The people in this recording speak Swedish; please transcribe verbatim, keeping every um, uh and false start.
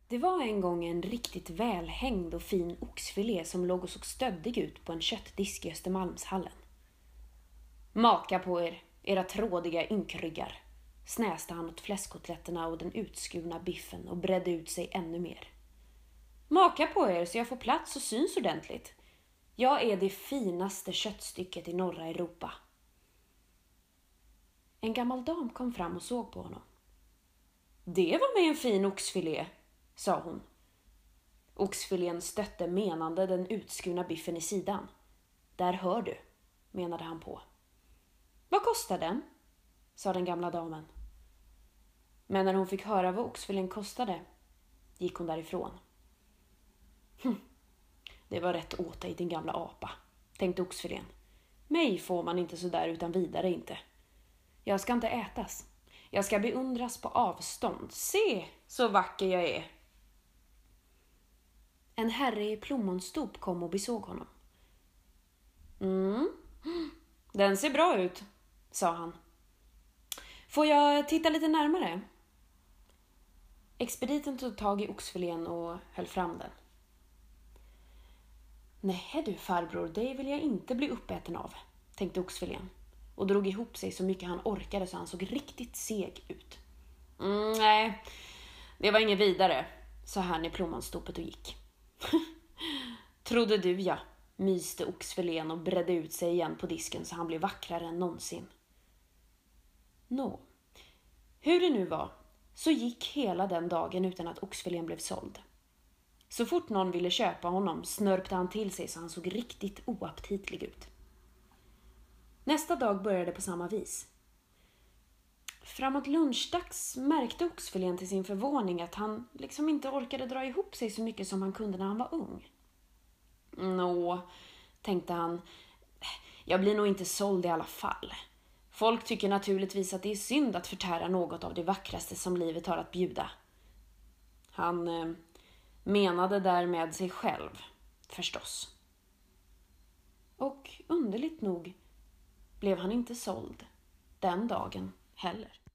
Det var en gång en riktigt välhängd och fin oxfilé som låg och såg stöddig ut på en köttdisk i Östermalmshallen. Maka på er, era trådiga ynkryggar, snäste han åt fläskkotletterna och den utskurna biffen och bredde ut sig ännu mer. Maka på er så jag får plats och syns ordentligt. Jag är det finaste köttstycket i norra Europa. En gammal dam kom fram och såg på honom. Det var med en fin oxfilé, sa hon. Oxfilén stötte menande den utskurna biffen i sidan. Där hör du, menade han på. Vad kostar den? Sa den gamla damen. Men när hon fick höra vad oxfilén kostade gick hon därifrån. Hm, det var rätt åt dig, din gamla apa, tänkte oxfilén. Mig får man inte så där utan vidare inte. Jag ska inte ätas. Jag ska beundras på avstånd. Se, så vacker jag är. En herre i plommonstop kom och besåg honom. Mm, den ser bra ut, sa han. Får jag titta lite närmare? Expediten tog tag i oxfilén och höll fram den. Nej du farbror, det vill jag inte bli uppäten av, tänkte oxfilén och drog ihop sig så mycket han orkade så han såg riktigt seg ut. Mm, nej, det var inget vidare, sa han i plommonstopet och gick. Trodde du, ja, myste oxfilén och bredde ut sig igen på disken så han blev vackrare än någonsin. Nå, hur det nu var så gick hela den dagen utan att oxfilén blev såld. Så fort någon ville köpa honom snörpte han till sig så han såg riktigt oaptitlig ut. Nästa dag började på samma vis. Framåt lunchdags märkte oxfilén till sin förvåning att han liksom inte orkade dra ihop sig så mycket som han kunde när han var ung. Nå, tänkte han, jag blir nog inte såld i alla fall. Folk tycker naturligtvis att det är synd att förtära något av det vackraste som livet har att bjuda. Han eh, menade därmed sig själv, förstås. Och underligt nog blev han inte såld den dagen heller.